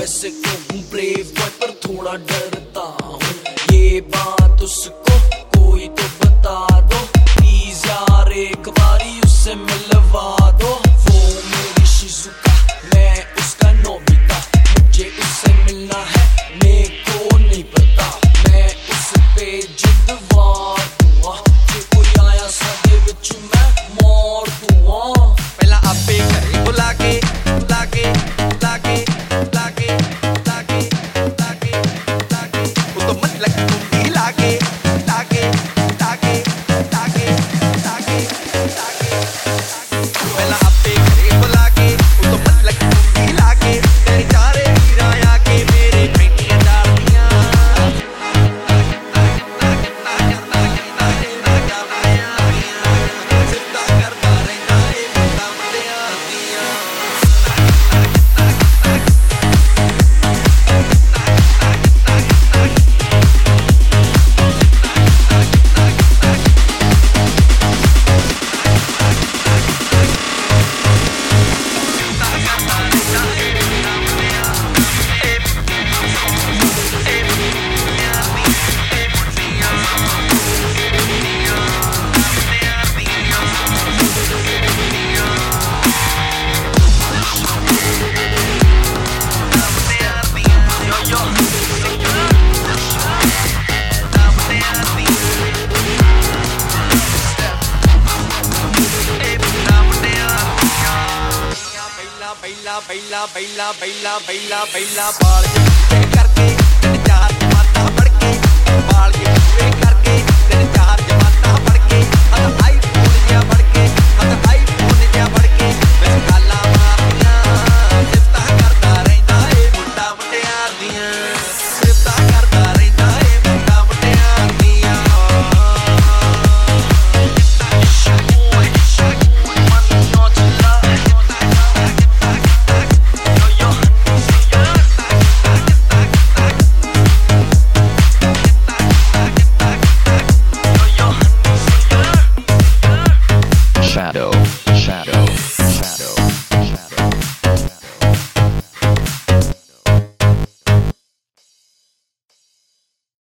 वैसे तो हूँ ब्रेव बॉय पर थोड़ा डरता हूँ। ये बात उसको कोई तो बता दो प्लीज यार, एक बारी उससे मिलवा दो। वो मेरी शिजुका, मैं उसका नोबिता, मुझे उससे मिलना है, मेरे को नहीं पता। मैं उस पे जिद्दवार दूंगा, जे कोई आया सादे विच मैं मार दूंगा। पहला आपे घरे बुला के लागे लागे लागे लागे लागे लागे वो तो मन लग दूंगी लागे लागे लागे लागे लागे लागे। पहला आपे घरे बुला के वो तो मन लग दूंगी लागे, तेरे चारे हीरा के मेरे पेटियां डालदियां सिद्धा करता रहना है मुंडा मुंडियां दियां। बैला बैला बैला बैला बैला बैला बाल पूरे करके तीन चार जमाता बढ़ के, बाल पूरे करके तीन चार जमाता बढ़ के, हद आई फोन जा बढ़ के, हद आई फोन जा बढ़ के, बस गाला मारदियां सिफ्ता करता रहंदा है मुंडा मुंडियां दियां, सिफ्ता करता रहंदा है मुंडा मुंडियां दियां। Shadow.